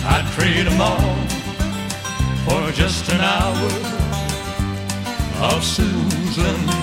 I'd trade them all for just an hour of Susan.